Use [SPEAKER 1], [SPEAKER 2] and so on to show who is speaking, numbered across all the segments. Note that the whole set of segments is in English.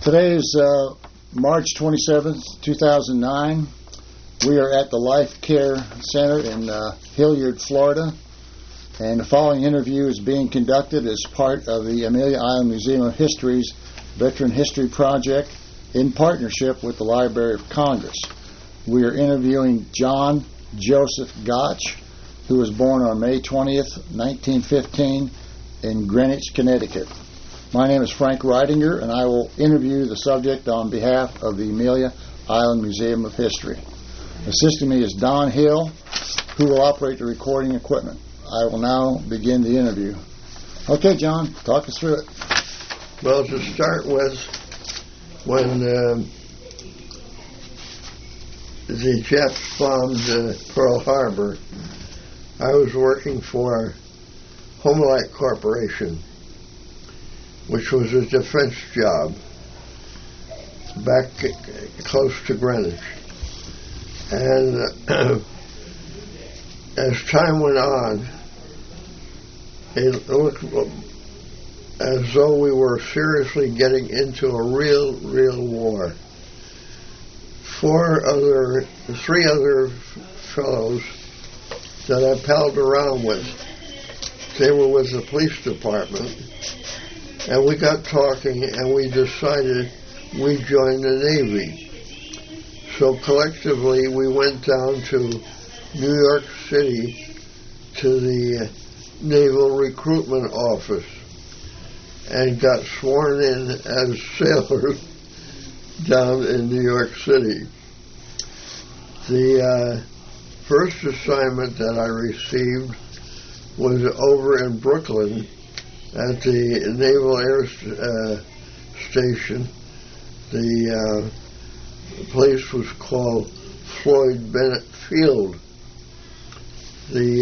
[SPEAKER 1] Today is March 27th, 2009. We are at the Life Care Center in Hilliard, Florida. And the following interview is being conducted as part of the Amelia Island Museum of History's Veteran History Project in partnership with the Library of Congress. We are interviewing John Joseph Gotch, who was born on May 20th, 1915 in Greenwich, Connecticut. My name is Frank Reidinger, and I will interview the subject on behalf of the Amelia Island Museum of History. Assisting me is Don Hill, who will operate the recording equipment. I will now begin the interview. Okay, John, talk us through it.
[SPEAKER 2] Well, to start with, when the Japs bombed Pearl Harbor, I was working for Homelite Corporation, which was a defense job back close to Greenwich. And as time went on, it looked as though we were seriously getting into a real war. Three other fellows that I palled around with, they were with the police department, and we got talking and we decided we'd join the Navy. So collectively we went down to New York City to the Naval Recruitment Office and got sworn in as sailors down in New York City. The first assignment that I received was over in Brooklyn at the Naval Air Station. The place was called Floyd Bennett Field. The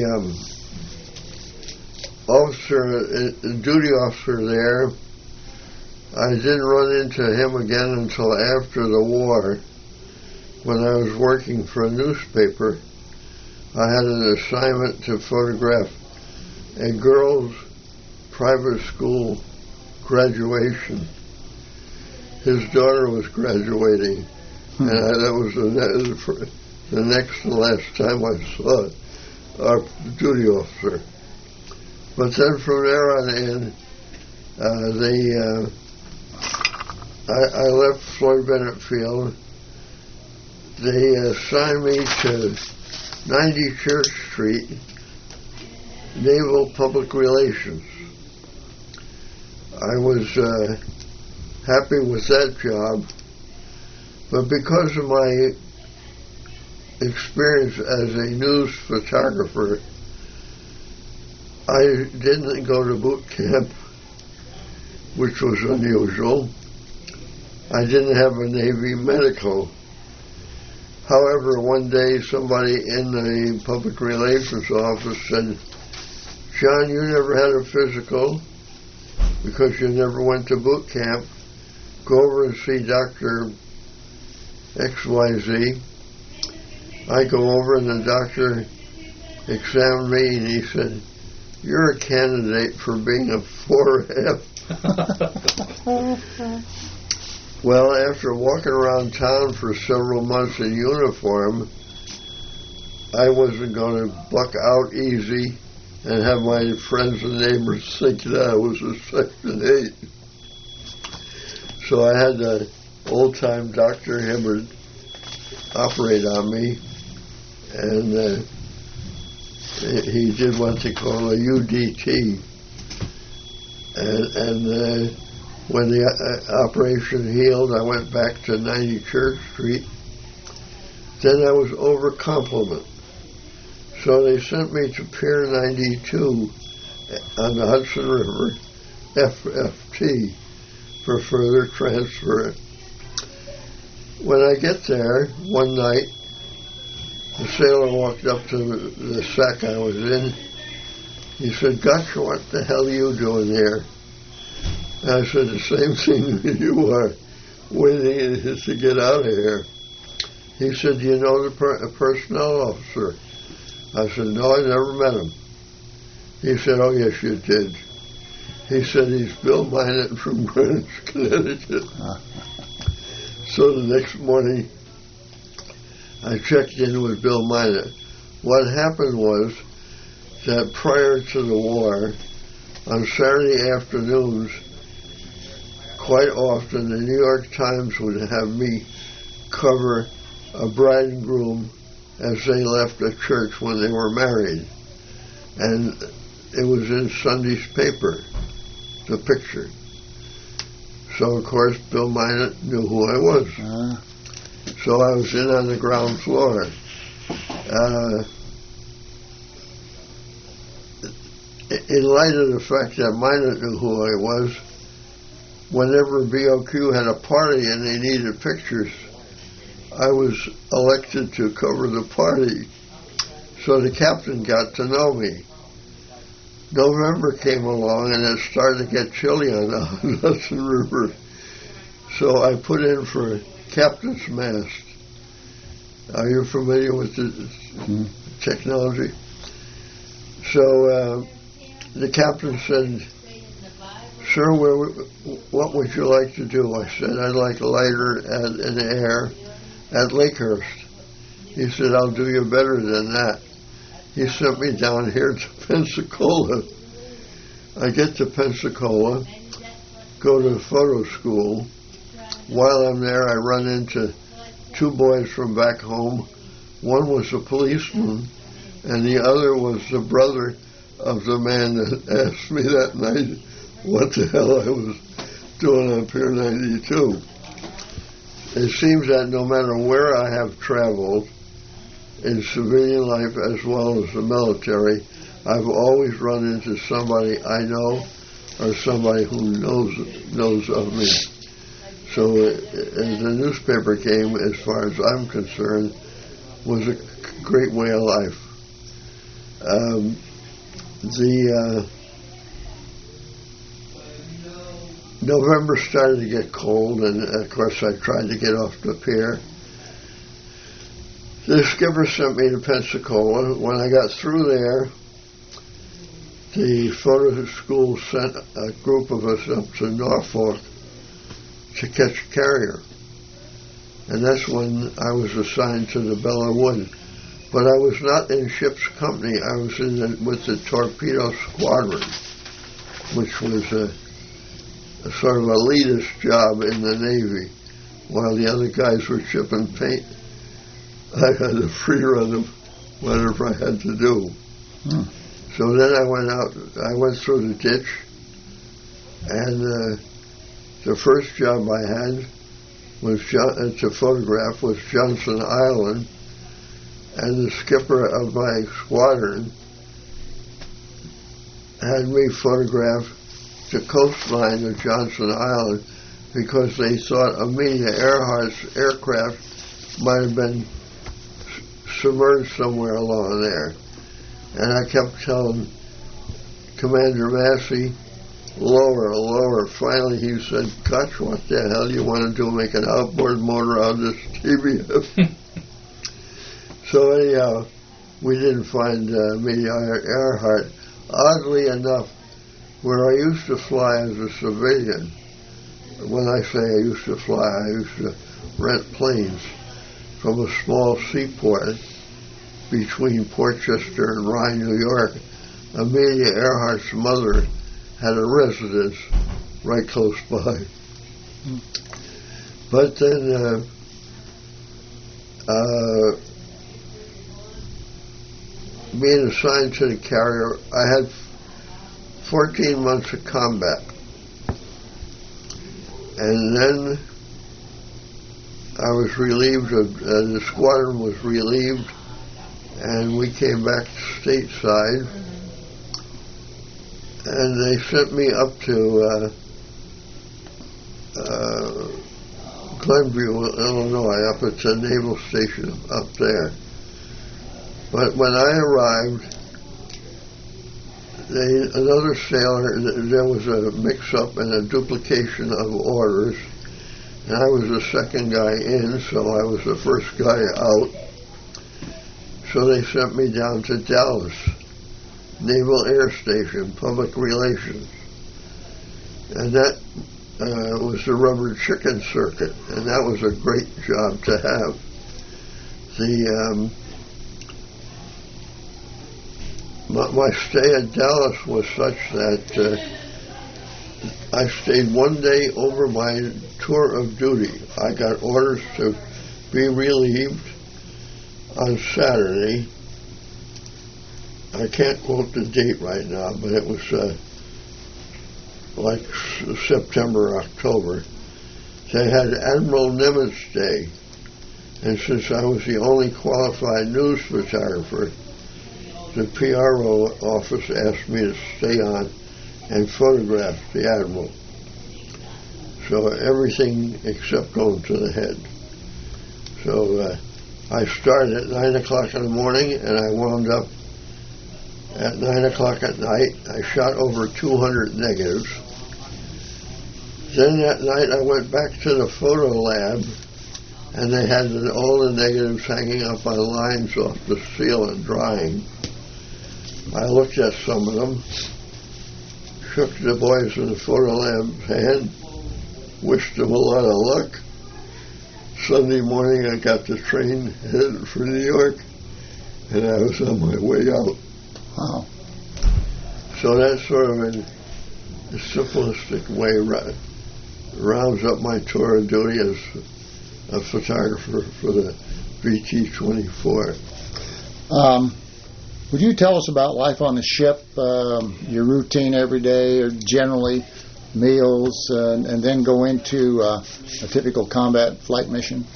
[SPEAKER 2] duty officer there, I didn't run into him again until after the war, when I was working for a newspaper. I had an assignment to photograph a girls' private school graduation. His daughter was graduating, and that was the next to last time I saw our duty officer. But then from there on in, I left Floyd Bennett Field. They assigned me to 90 Church Street, Naval Public Relations. I was happy with that job, but because of my experience as a news photographer, I didn't go to boot camp, which was unusual. I didn't have a Navy medical. However, one day somebody in the public relations office said, "John, you never had a physical because you never went to boot camp. Go over and see Dr. XYZ. I go over and the doctor examined me and he said, "You're a candidate for being a 4F." Well, after walking around town for several months in uniform, I wasn't going to buck out easy and have my friends and neighbors think that I was a Section 8. So I had the old-time Dr. Hibbard operate on me, and he did what they call a UDT. And when the operation healed, I went back to 90 Church Street. Then I was over complement. So they sent me to Pier 92 on the Hudson River, FFT, for further transfer. When I get there, one night, the sailor walked up to the sack I was in. He said, "Gotcha, what the hell are you doing here?" And I said, "The same thing that you are, waiting to get out of here." He said, "Do you know the personnel officer?" I said, "No, I never met him." He said, "Oh, yes, you did. He said he's Bill Minot from Greenwich, Connecticut. So the next morning, I checked in with Bill Minot. What happened was that prior to the war, on Saturday afternoons, quite often the New York Times would have me cover a bride and groom as they left a church when they were married. And it was in Sunday's paper, the picture. So, of course, Bill Minot knew who I was. So I was in on the ground floor. In light of the fact that Minot knew who I was, whenever BOQ had a party and they needed pictures, I was elected to cover the party. So the captain got to know me. November came along and it started to get chilly on the Hudson River. So I put in for captain's mast. Are you familiar with the technology? So the captain said, "Sir, what would you like to do?" I said, "I'd like lighter in the air at Lakehurst." He said, "I'll do you better than that." He sent me down here to Pensacola. I get to Pensacola, go to photo school. While I'm there, I run into two boys from back home. One was a policeman, and the other was the brother of the man that asked me that night what the hell I was doing on Pier 92. It seems that no matter where I have traveled, in civilian life as well as the military, I've always run into somebody I know or somebody who knows of me. So the newspaper game, as far as I'm concerned, was a great way of life. November started to get cold, and of course I tried to get off the pier. The skipper sent me to Pensacola. When I got through there, the photo school sent a group of us up to Norfolk to catch a carrier. And that's when I was assigned to the Bella Wood. But I was not in ship's company. I was with the torpedo squadron, which was a sort of elitist job in the Navy. While the other guys were shipping paint, I had a free run of whatever I had to do. So then I went through the ditch, and the first job I had was to photograph was Johnson Island, and the skipper of my squadron had me photograph the coastline of Johnson Island because they thought Amelia Earhart's aircraft might have been submerged somewhere along there. And I kept telling Commander Massey, lower, lower. Finally he said, "Gosh, what the hell do you want to do, make an outboard motor out of this TBF?" So anyhow, we didn't find Amelia Earhart. Oddly enough, where I used to fly as a civilian, when I say I used to fly, I used to rent planes from a small seaport between Portchester and Rye, New York. Amelia Earhart's mother had a residence right close by. But then being assigned to the carrier, I had 14 months of combat. And then I was relieved, the squadron was relieved, and we came back stateside. And they sent me up to Glenview, Illinois, up at the naval station up there. But when I arrived, another sailor, there was a mix-up and a duplication of orders, and I was the second guy in, so I was the first guy out. So they sent me down to Dallas, Naval Air Station, public relations. and that was the rubber chicken circuit, and that was a great job to have. My stay at Dallas was such that I stayed one day over my tour of duty. I got orders to be relieved on Saturday. I can't quote the date right now, but it was like September or October. They had Admiral Nimitz Day, and since I was the only qualified news photographer, the PRO office asked me to stay on and photograph the Admiral. So everything except going to the head. So I started at 9 o'clock in the morning, and I wound up at 9 o'clock at night. I shot over 200 negatives. Then that night I went back to the photo lab, and they had all the negatives hanging up on lines off the ceiling drying. I looked at some of them, shook the boys in the photo lab hand, wished them a lot of luck. Sunday morning I got the train headed for New York, and I was on my way out.
[SPEAKER 1] Wow.
[SPEAKER 2] So that sort of in a simplistic way rounds up my tour of duty as a photographer for the VT-24.
[SPEAKER 1] Would you tell us about life on the ship, your routine every day, or generally meals, and then go into a typical combat flight mission?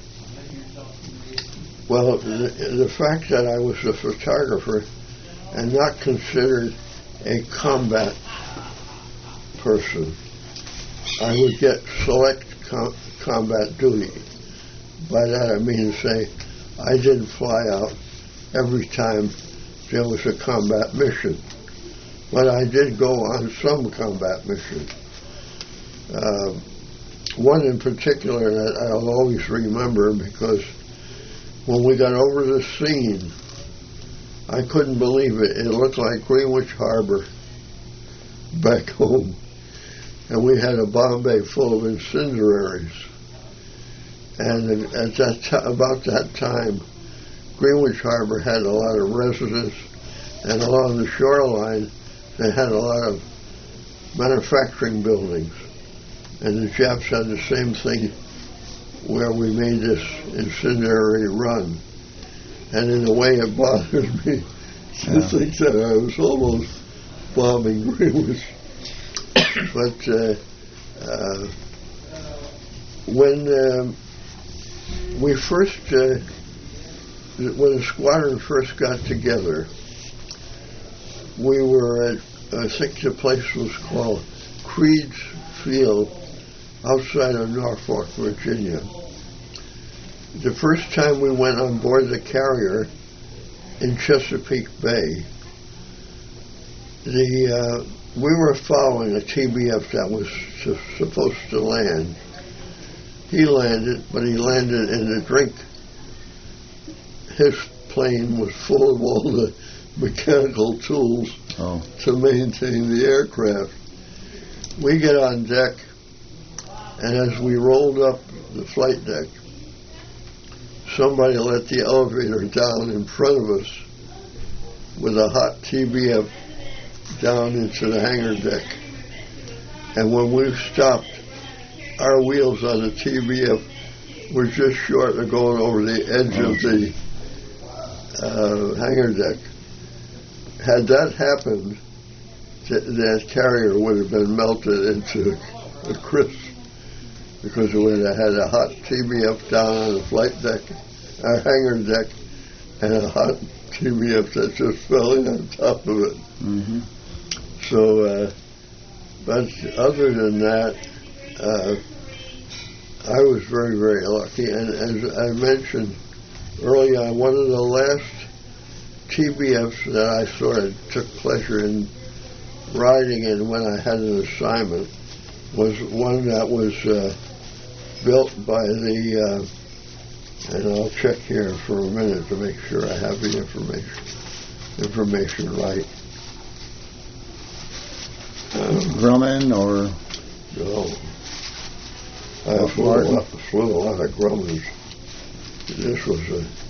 [SPEAKER 2] Well, the fact that I was a photographer and not considered a combat person, I would get select combat duty. By that I mean to say I didn't fly out every time there was a combat mission, but I did go on some combat missions. One in particular that I'll always remember, because when we got over the scene, I couldn't believe it. It looked like Greenwich Harbor back home, and we had a bomb bay full of incendiaries. And at about that time, Greenwich Harbor had a lot of residents, and along the shoreline, they had a lot of manufacturing buildings. And the Japs had the same thing where we made this incendiary run. And in a way, it bothered me to think that I was almost bombing Greenwich. But when we first, when the squadron first got together, we were at, I think the place was called Creed's Field outside of Norfolk, Virginia. The first time we went on board the carrier in Chesapeake Bay, we were following a TBF that was supposed to land. He landed, but he landed in the drink. His plane was full of all the mechanical tools to maintain the aircraft. We get on deck, and as we rolled up the flight deck, somebody let the elevator down in front of us with a hot TBF down into the hangar deck. And when we stopped, our wheels on the TBF were just short of going over the edge of the hangar deck. Had that happened, that carrier would have been melted into a crisp, because it would have had a hot TBF down on the flight deck, our hangar deck, and a hot TBF that just fell in on top of it.
[SPEAKER 1] Mm-hmm.
[SPEAKER 2] So, but other than that, I was very, very lucky. And as I mentioned early on, one of the last TBFs that I sort of took pleasure in riding in when I had an assignment was one that was built by the, and I'll check here for a minute to make sure I have the information right.
[SPEAKER 1] Grumman or?
[SPEAKER 2] No. I flew a lot of Grummans. This was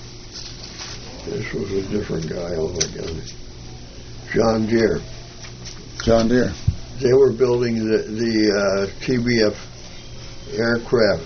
[SPEAKER 2] a different guy altogether. John Deere.
[SPEAKER 1] John Deere.
[SPEAKER 2] They were building the TBF aircraft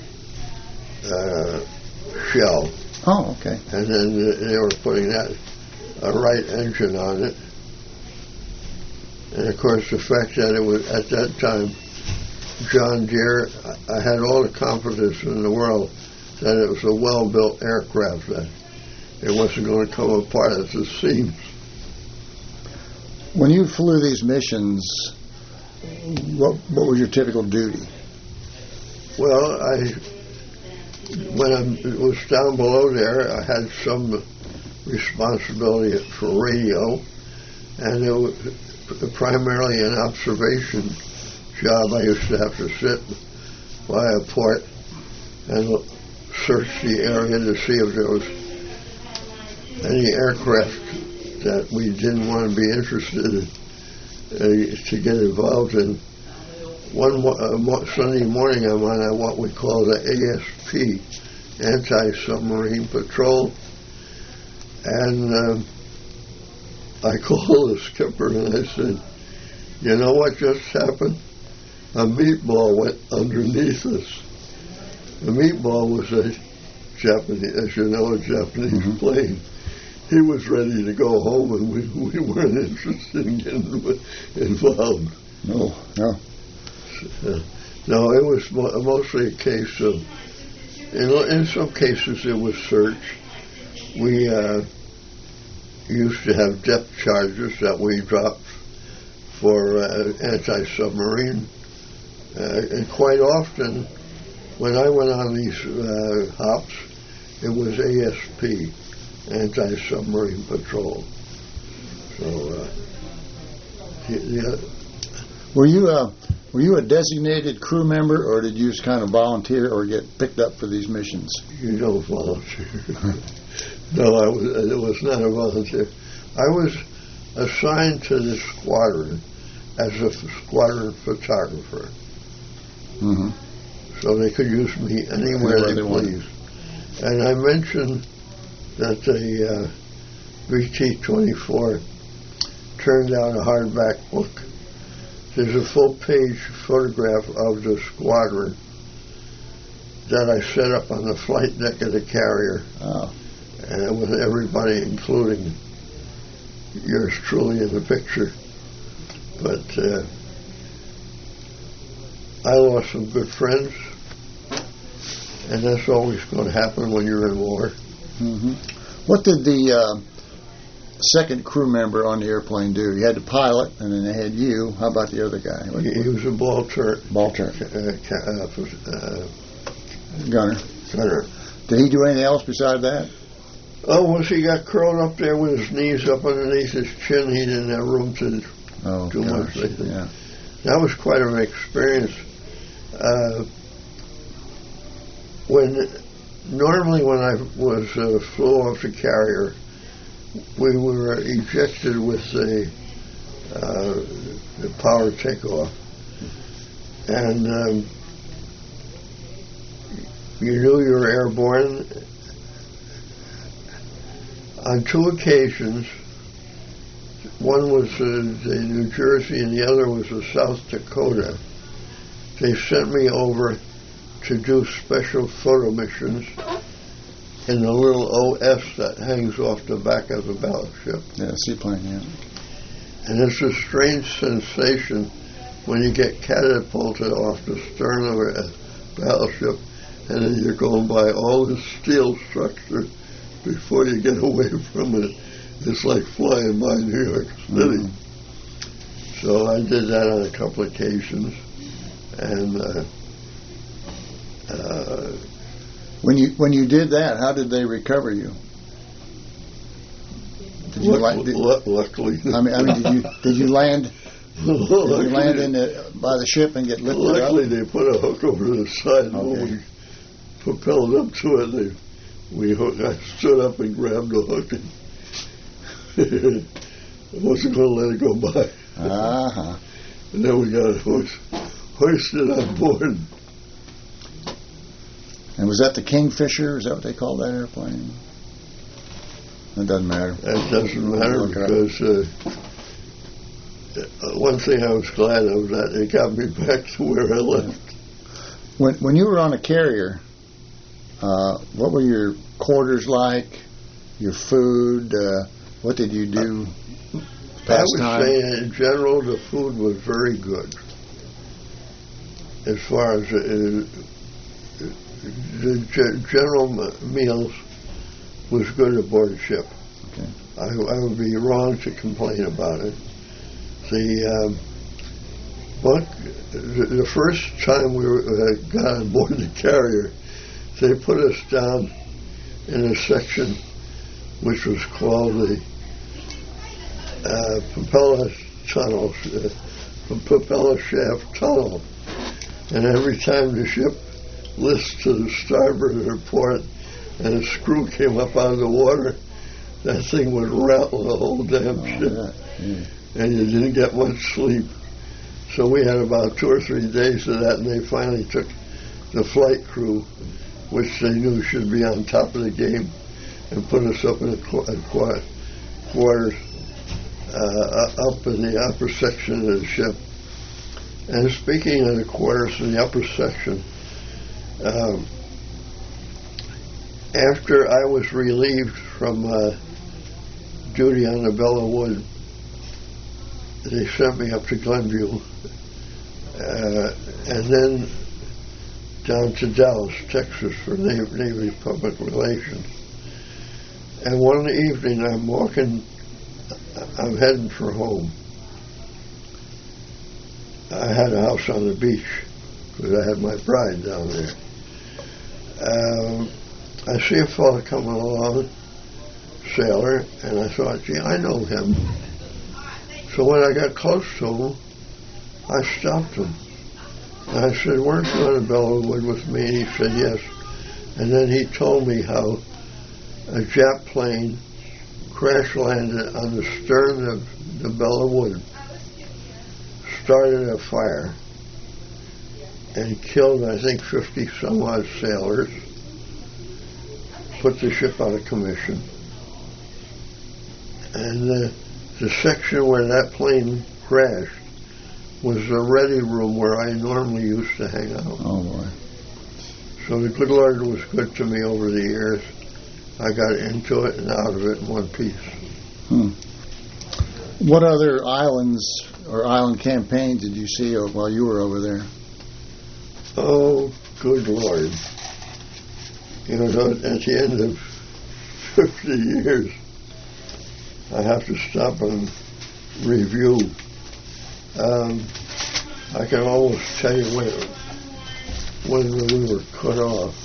[SPEAKER 2] shell.
[SPEAKER 1] Oh, okay.
[SPEAKER 2] And then they were putting a Wright engine on it. And of course, the fact that it was at that time John Deere, I had all the confidence in the world that it was a well-built aircraft, that it wasn't going to come apart at the seams.
[SPEAKER 1] When you flew these missions, what was your typical duty?
[SPEAKER 2] Well, when I was down below there, I had some responsibility for radio, and it was primarily an observation job. I used to have to sit by a port and search the area to see if there was any aircraft that we didn't want to be interested in to get involved in. One Sunday morning, I'm on what we call the ASP, Anti-Submarine Patrol, and I called the skipper and I said, "You know what just happened? A meatball went underneath us." The meatball was a Japanese, as you know, a Japanese plane. He was ready to go home, and we weren't interested in getting involved.
[SPEAKER 1] No.
[SPEAKER 2] No, it was mostly a case of, in some cases it was search. We used to have depth charges that we dropped for anti-submarine. And quite often, when I went on these hops, it was ASP, Anti-Submarine Patrol. So,
[SPEAKER 1] Were you a designated crew member, or did you just kind of volunteer or get picked up for these missions?
[SPEAKER 2] You don't volunteer. No, it was not a volunteer. I was assigned to the squadron as a squadron photographer.
[SPEAKER 1] Mm-hmm.
[SPEAKER 2] So they could use me anywhere they pleased. And I mentioned that the VT-24 turned out a hardback book. There's a full-page photograph of the squadron that I set up on the flight deck of the carrier.
[SPEAKER 1] Oh.
[SPEAKER 2] And with everybody, including yours truly in the picture. But I lost some good friends, and that's always going to happen when you're in war.
[SPEAKER 1] Mm-hmm. What did the second crew member on the airplane do? You had the pilot, and then they had you. How about the other guy?
[SPEAKER 2] He was a ball turret.
[SPEAKER 1] Gunner. Did he do anything else besides that?
[SPEAKER 2] Oh, once he got curled up there with his knees up underneath his chin, he didn't have room to do much.
[SPEAKER 1] Yeah.
[SPEAKER 2] That was quite an experience. Normally when I flew off the carrier, we were ejected with the power takeoff, and you knew you were airborne. On two occasions, one was the New Jersey and the other was the South Dakota, they sent me over to do special photo missions in the little OS that hangs off the back of the battleship.
[SPEAKER 1] Yeah, seaplane, yeah.
[SPEAKER 2] And it's a strange sensation when you get catapulted off the stern of a battleship and then you're going by all this steel structure before you get away from it. It's like flying by New York City. Mm-hmm. So I did that on a couple of occasions. And
[SPEAKER 1] when you did that, how did they recover you? Did you
[SPEAKER 2] luckily.
[SPEAKER 1] I mean, did you land? Did you land by the ship and get lifted up?
[SPEAKER 2] Luckily, they put a hook over the side. Okay. When we propelled up to it, I stood up and grabbed the hook. And I wasn't going to let it go by.
[SPEAKER 1] Uh-huh.
[SPEAKER 2] And then we got hoisted on board.
[SPEAKER 1] And was that the Kingfisher? Is that what they call that airplane? It doesn't matter.
[SPEAKER 2] That doesn't matter because one thing I was glad of that it got me back to where I left.
[SPEAKER 1] When you were on a carrier, what were your quarters like? Your food? What did you do?
[SPEAKER 2] I would say in general the food was very good. As far as the general meals was good aboard ship.
[SPEAKER 1] Okay.
[SPEAKER 2] I would be wrong to complain about it. The first time we got on board the carrier, they put us down in a section which was called the propeller tunnel, propeller shaft tunnel. And every time the ship list to the starboard or port and a screw came up out of the water, that thing would rattle the whole damn ship. And you didn't get much sleep. So we had about 2 or 3 days of that, and they finally took the flight crew, which they knew should be on top of the game, and put us up in the quarters, up in the upper section of the ship. And speaking of the quarters in the upper section, after I was relieved from duty on the Bella Wood, they sent me up to Glenview, and then down to Dallas, Texas, for Navy Public Relations. And one evening I'm heading for home. I had a house on the beach because I had my bride down there. I see a fellow coming along, sailor, and I thought, gee, I know him. So when I got close to him, I stopped him. And I said, weren't you on the Bella Wood with me? And he said, yes. And then he told me how a Jap plane crash landed on the stern of the Bella Wood, started a fire, and killed, I think, 50 some odd sailors, put the ship out of commission. And the section where that plane crashed was the ready room where I normally used to hang out.
[SPEAKER 1] Oh, boy.
[SPEAKER 2] So the good Lord was good to me over the years. I got into it and out of it in one piece.
[SPEAKER 1] What other islands or island campaigns did you see while you were over there?
[SPEAKER 2] Oh, good Lord. You know, at the end of 50 years, I have to stop and review. I can almost tell you when we were cut off.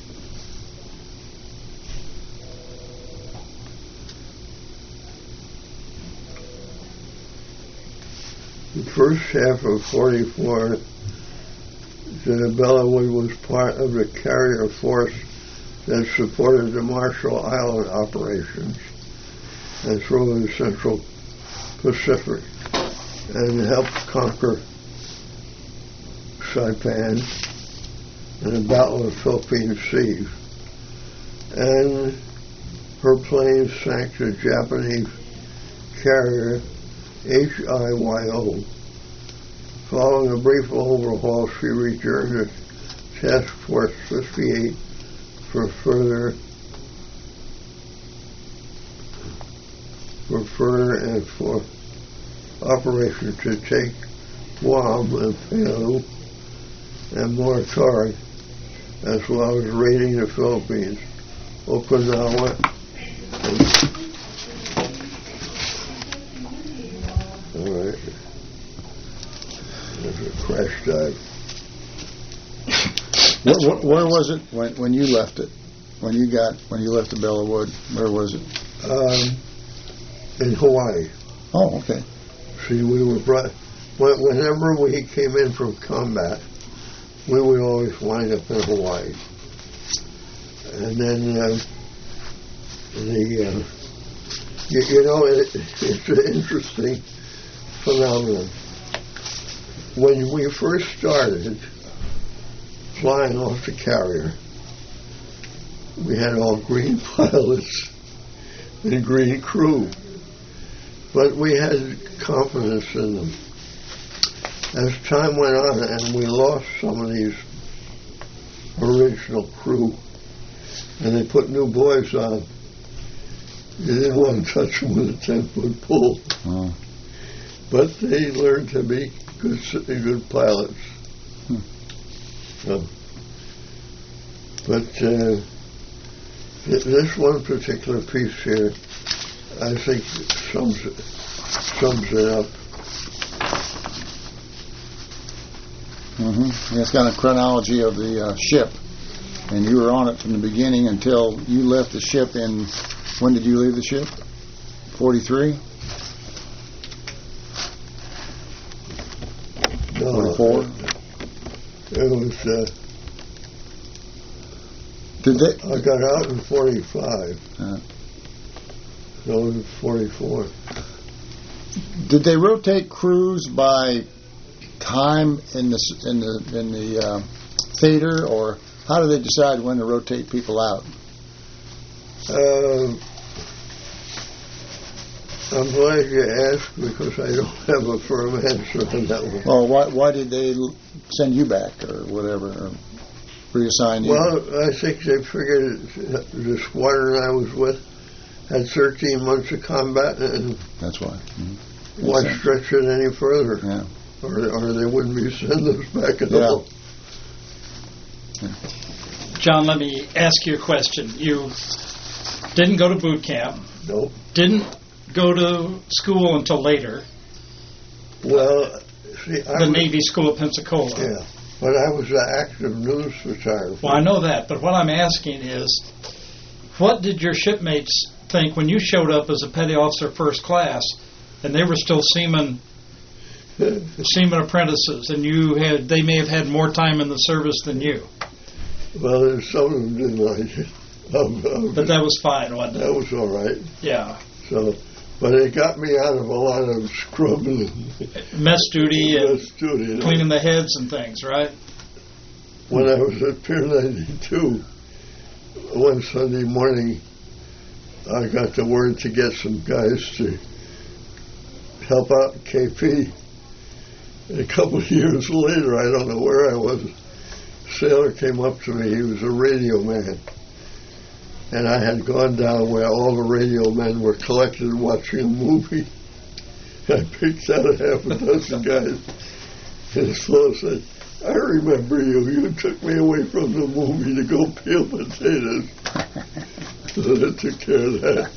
[SPEAKER 2] The first half of 44, the Bella Wood was part of the carrier force that supported the Marshall Island operations and through the Central Pacific and helped conquer Saipan and the Battle of the Philippine Seas. And her planes sank the Japanese carrier HIYO. Following a brief overhaul, she returned to Task Force 58 for further and for operation to take Guam and Peru and Mortar, as well as raiding the Philippines, Okinawa, and all right. There's a crash dive.
[SPEAKER 1] Where was it when you left it? When you left the Bella Wood, where was it?
[SPEAKER 2] In Hawaii.
[SPEAKER 1] Oh, okay.
[SPEAKER 2] See, we were brought. Whenever we came in from combat, we would always wind up in Hawaii. And then it's an interesting phenomenon. when we first started flying off the carrier, we had all green pilots and green crew, but we had confidence in them. As time went on and we lost some of these original crew and they put new boys on, you didn't want to touch them with a 10-foot pole.
[SPEAKER 1] Oh.
[SPEAKER 2] But they learned to be good pilots. So, but this one particular piece here, I think sums it up.
[SPEAKER 1] Mm-hmm. It's got a chronology of the ship, and you were on it from the beginning until you left the ship in. When did you leave the ship? 43?
[SPEAKER 2] No,
[SPEAKER 1] 44?
[SPEAKER 2] It was.
[SPEAKER 1] Did they?
[SPEAKER 2] I got out in 45. So it was 44.
[SPEAKER 1] Did they rotate crews by time in the theater, or how do they decide when to rotate people out?
[SPEAKER 2] I'm glad you asked because I don't have a firm answer on that one.
[SPEAKER 1] Well, why did they send you back or whatever, or reassign you?
[SPEAKER 2] Well, I think they figured the squadron I was with had 13 months of combat, and
[SPEAKER 1] that's why.
[SPEAKER 2] Why stretch it any further?
[SPEAKER 1] Yeah.
[SPEAKER 2] Or they wouldn't be sending us back at all.
[SPEAKER 1] Yeah.
[SPEAKER 3] John, let me ask you a question. You didn't go to boot camp.
[SPEAKER 2] Nope.
[SPEAKER 3] Didn't go to school until later.
[SPEAKER 2] Well, see,
[SPEAKER 3] the Navy School of Pensacola.
[SPEAKER 2] Yeah, but I was an active news photographer.
[SPEAKER 3] Well, I know that, but what I'm asking is, what did your shipmates think when you showed up as a petty officer first class, and they were still seamen apprentices, and they may have had more time in the service than you?
[SPEAKER 2] Well, some of them didn't like it.
[SPEAKER 3] But that was fine, wasn't it?
[SPEAKER 2] That was all right.
[SPEAKER 3] Yeah.
[SPEAKER 2] So, but it got me out of a lot of scrubbing.
[SPEAKER 3] Mess duty and
[SPEAKER 2] duty,
[SPEAKER 3] cleaning the heads and things, right?
[SPEAKER 2] When I was at Pier 92, one Sunday morning, I got the word to get some guys to help out KP. And a couple of years later, I don't know where I was, a sailor came up to me. He was a radio man. And I had gone down where all the radio men were collected watching a movie. I picked out a half a dozen guys. And his fellow said, I remember you. You took me away from the movie to go peel potatoes. So that took care of that.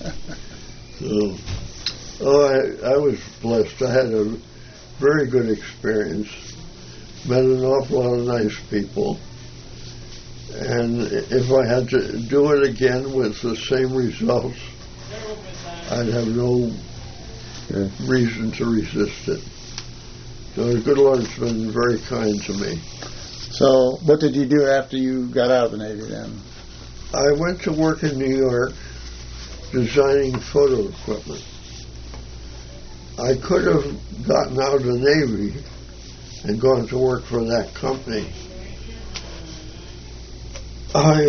[SPEAKER 2] So, I was blessed. I had a very good experience. Met an awful lot of nice people. And if I had to do it again with the same results, I'd have no reason to resist it. So the good Lord's been very kind to me.
[SPEAKER 1] So what did you do after you got out of the Navy then?
[SPEAKER 2] I went to work in New York designing photo equipment. I could have gotten out of the Navy and gone to work for that company. I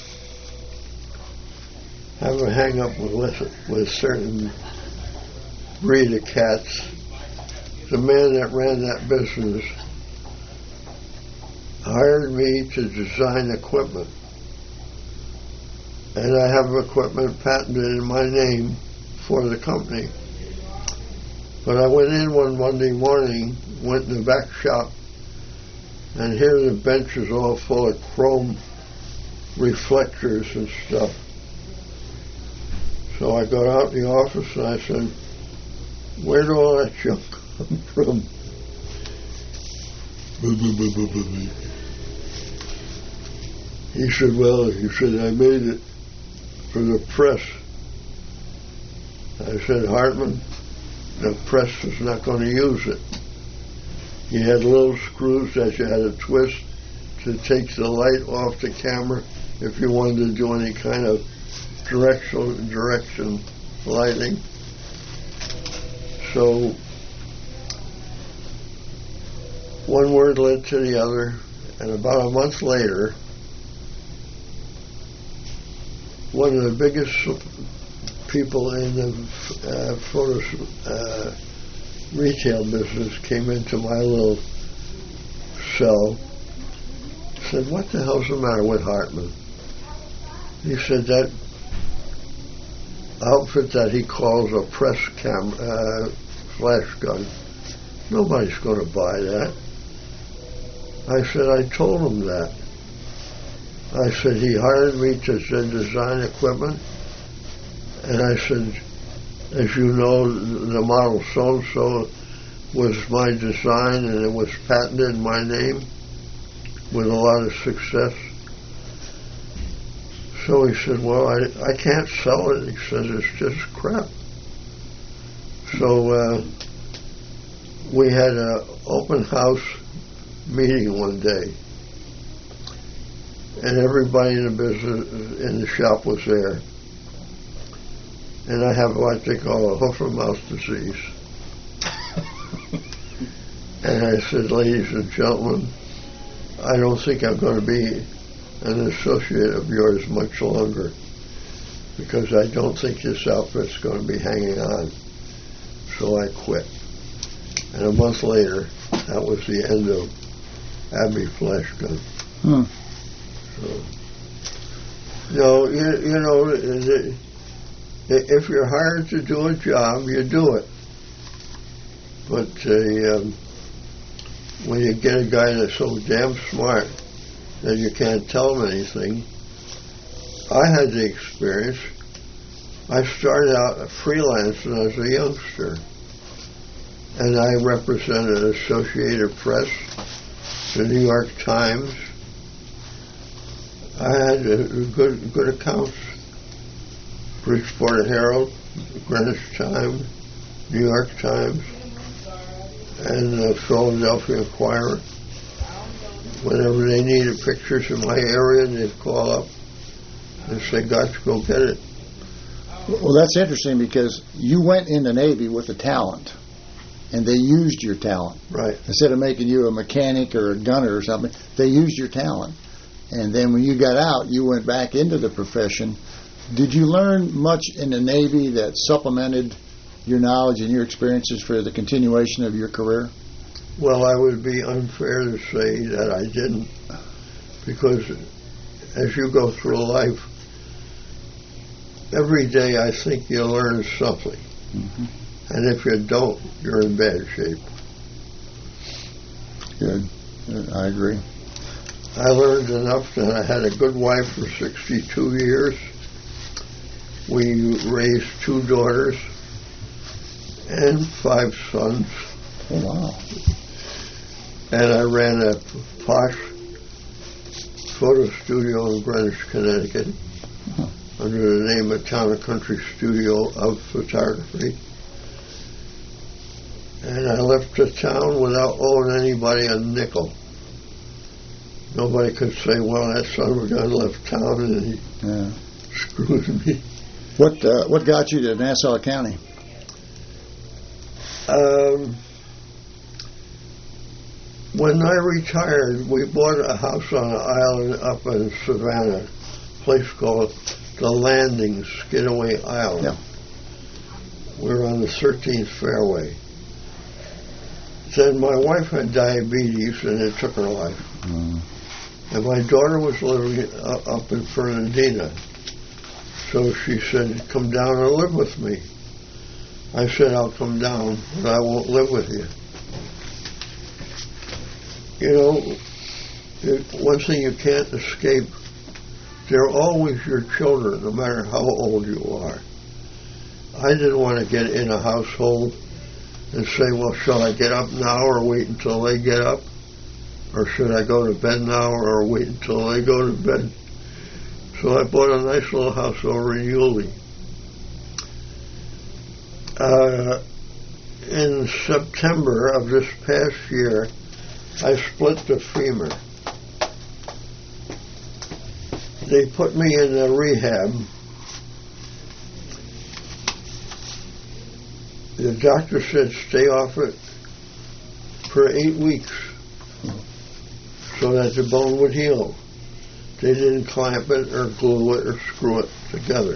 [SPEAKER 2] have a hang-up with certain breed of cats. The man that ran that business hired me to design equipment. And I have equipment patented in my name for the company. But I went in one Monday morning, went in the back shop, and here the bench is all full of chrome reflectors and stuff. So I got out in the office and I said, where did all that junk come from? He said, I made it for the press. I said, Hartman, the press is not going to use it. You had little screws that you had to twist to take the light off the camera if you wanted to do any kind of direction lighting. So one word led to the other, and about a month later, one of the biggest people in the photo retail business came into my little cell. Said, "What the hell's the matter with Hartman?" He said, "That outfit that he calls a press flash gun, nobody's going to buy that." I said, "I told him that." I said, "He hired me to design equipment." And I said, "As you know, the model so-and-so was my design, and it was patented in my name with a lot of success." So he said, "Well, I can't sell it." He says, "It's just crap." So we had an open house meeting one day, and everybody in the business, in the shop, was there. And I have what they call a hoof and mouth disease. And I said, "Ladies and gentlemen, I don't think I'm going to be an associate of yours much longer, because I don't think this outfit's going to be hanging on." So I quit. And a month later, that was the end of Abbey Flash Gun. So, you know, if you're hired to do a job, you do it. But when you get a guy that's so damn smart that you can't tell him anything, I had the experience. I started out freelancing as a youngster, and I represented Associated Press, the New York Times. I had good accounts. Bridgeport Herald, Greenwich Times, New York Times, and the Philadelphia Inquirer. Whenever they needed pictures in my area, they'd call up and say, "Gotcha, go get it."
[SPEAKER 1] Well, that's interesting, because you went in the Navy with a talent, and they used your talent.
[SPEAKER 2] Right.
[SPEAKER 1] Instead of making you a mechanic or a gunner or something, they used your talent. And then when you got out, you went back into the profession. Did you learn much in the Navy that supplemented your knowledge and your experiences for the continuation of your career?
[SPEAKER 2] Well, I would be unfair to say that I didn't, because as you go through life, every day I think you learn something. Mm-hmm. And if you don't, you're in bad shape.
[SPEAKER 1] Good. I agree.
[SPEAKER 2] I learned enough that I had a good wife for 62 years. We raised 2 daughters and 5 sons.
[SPEAKER 1] Oh, wow.
[SPEAKER 2] And I ran a posh photo studio in Greenwich, Connecticut, under the name of Town and Country Studio of Photography. And I left the town without owing anybody a nickel. Nobody could say, "Well, that son of a gun left town and he screwed me."
[SPEAKER 1] What got you to Nassau County?
[SPEAKER 2] When I retired, we bought a house on an island up in Savannah, a place called The Landing, Skidaway Island.
[SPEAKER 1] Yeah.
[SPEAKER 2] We were on the 13th fairway. Then my wife had diabetes, and it took her life. And my daughter was living up in Fernandina. So she said, "Come down and live with me." I said, "I'll come down, but I won't live with you." You know, one thing you can't escape, they're always your children, no matter how old you are. I didn't want to get in a household and say, "Well, shall I get up now or wait until they get up? Or should I go to bed now or wait until they go to bed?" So I bought a nice little house over in Yulee. In September of this past year, I split the femur. They put me in a rehab. The doctor said stay off it for 8 weeks. so that the bone would heal. They didn't clamp it or glue it or screw it together.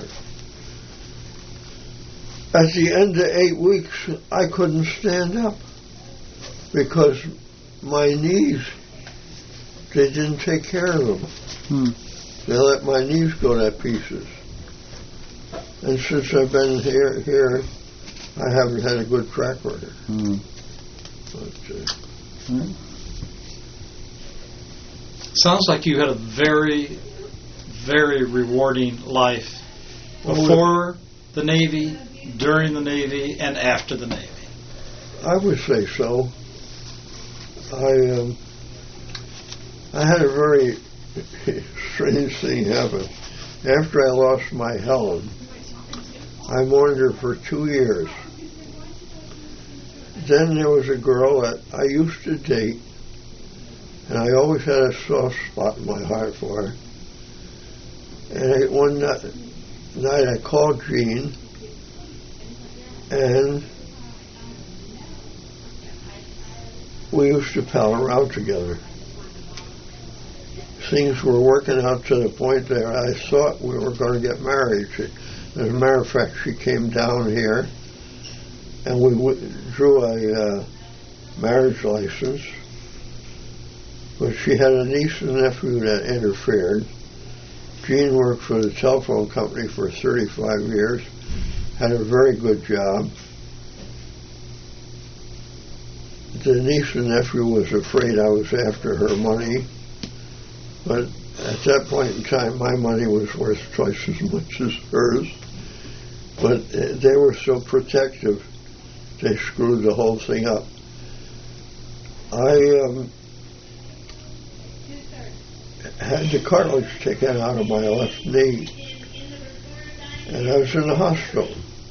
[SPEAKER 2] At the end of 8 weeks, I couldn't stand up because my knees, they didn't take care of them. They let my knees go to pieces. And since I've been here, I haven't had a good track record. But,
[SPEAKER 3] sounds like you had a very, very rewarding life before the Navy, during the Navy, and after the Navy.
[SPEAKER 2] I would say so. I had a very strange thing happen. After I lost my Helen, I mourned her for 2 years. Then there was a girl that I used to date, and I always had a soft spot in my heart for her. And one night I called Jean, and we used to pal around together. Things were working out to the point that I thought we were going to get married. As a matter of fact, she came down here, and we drew a marriage license. But she had a niece and nephew that interfered. Jean worked for the telephone company for 35 years, had a very good job. The niece and nephew was afraid I was after her money, but at that point in time, my money was worth twice as much as hers. But they were so protective, they screwed the whole thing up. I had the cartilage taken out of my left knee, and I was in the hospital.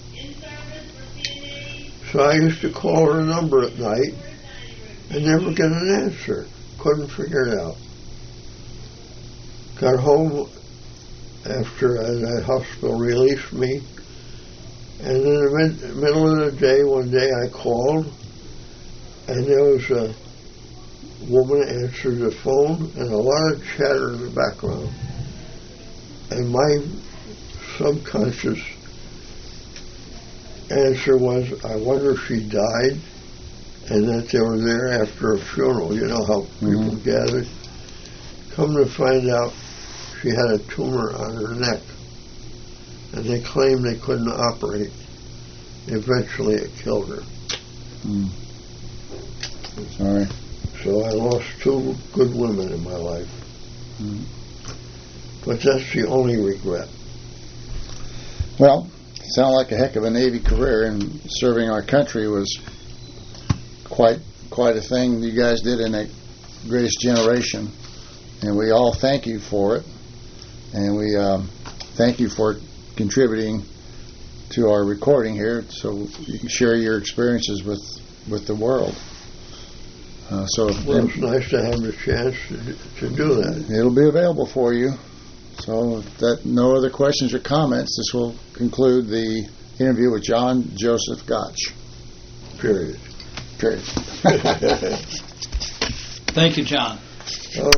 [SPEAKER 2] So I used to call her number at night and never get an answer. Couldn't figure it out. Got home after that hospital released me, and in the middle of the day, one day I called, and there was a woman answered the phone and a lot of chatter in the background. And my subconscious answer was, I wonder if she died and that they were there after a funeral. You know how people gather. Come to find out, she had a tumor on her neck, and they claimed they couldn't operate. Eventually it killed her.
[SPEAKER 1] Sorry.
[SPEAKER 2] So I lost 2 good women in my life. But that's the only regret.
[SPEAKER 1] Well, sounded like a heck of a Navy career, and serving our country was quite a thing you guys did in that greatest generation. And we all thank you for it. And we thank you for contributing to our recording here so you can share your experiences with the world.
[SPEAKER 2] Well, it's nice to have the chance to do that.
[SPEAKER 1] It'll be available for you. So if that no other questions or comments, this will conclude the interview with John Joseph Gotch.
[SPEAKER 2] Period.
[SPEAKER 1] Period.
[SPEAKER 3] Thank you, John.